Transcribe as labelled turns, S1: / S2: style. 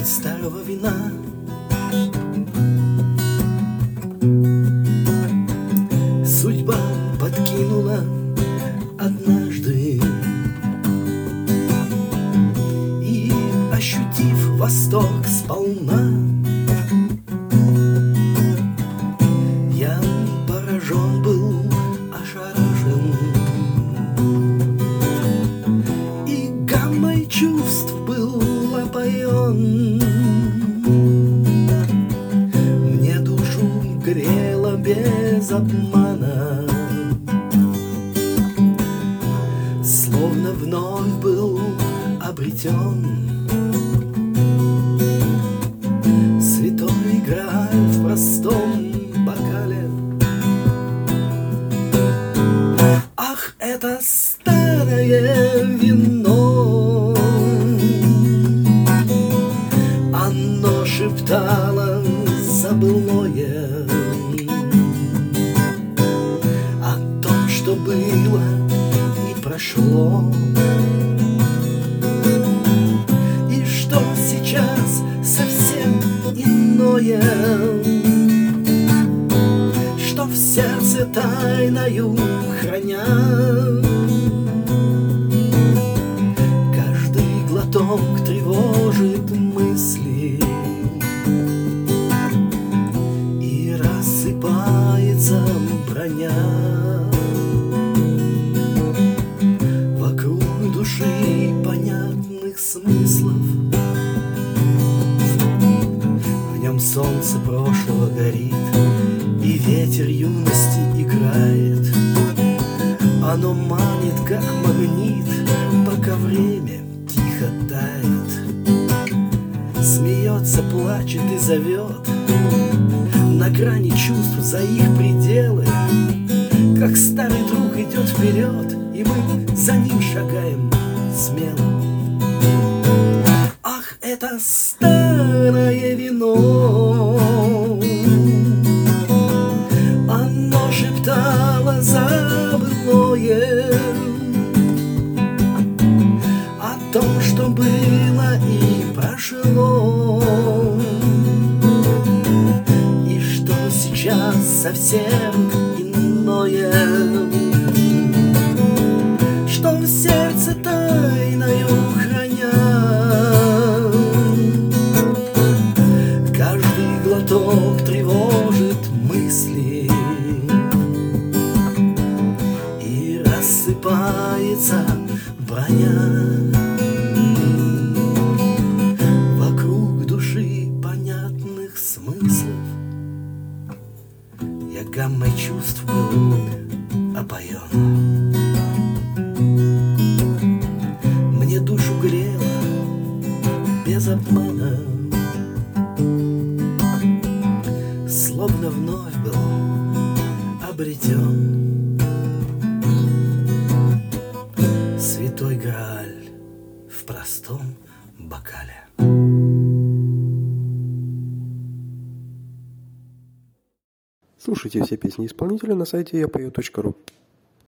S1: глотать старого вина. Судьба подкинула однажды, и, ощутив восторг сполна, я поражен был, ошарашен, и гаммой чувств был опоен. Мне душу грело без обмана, словно вновь был обретен святой Грааль в простом бокале. Ах, это старое вино, оно шептало забылое о том, что было и прошло, и что сейчас совсем иное, что в сердце тайною храня. Каждый глоток тревожит мысли, и рассыпается броня вокруг души понятных смыслов. В нем солнце прошлого горит, и ветер юности играет. Оно манит, как магнит, пока время тихо тает. Смеется, плачет и зовет на грани чувств за их пределы. Как старый друг идет вперед, и мы за ним шагаем смело. Ах, это старое вино, оно шептало забылое о том, что было и прошло, и что сейчас совсем иное, что в сердце тайною храня. Каждый глоток тревожит мысли, и рассыпается броня вокруг души понятных смыслов. Я гаммой чувств был опоен. Мне душу грело без обмана, словно вновь был обретен святой Грааль в простом бокале.
S2: Слушайте все песни исполнителя на сайте yapою.ru.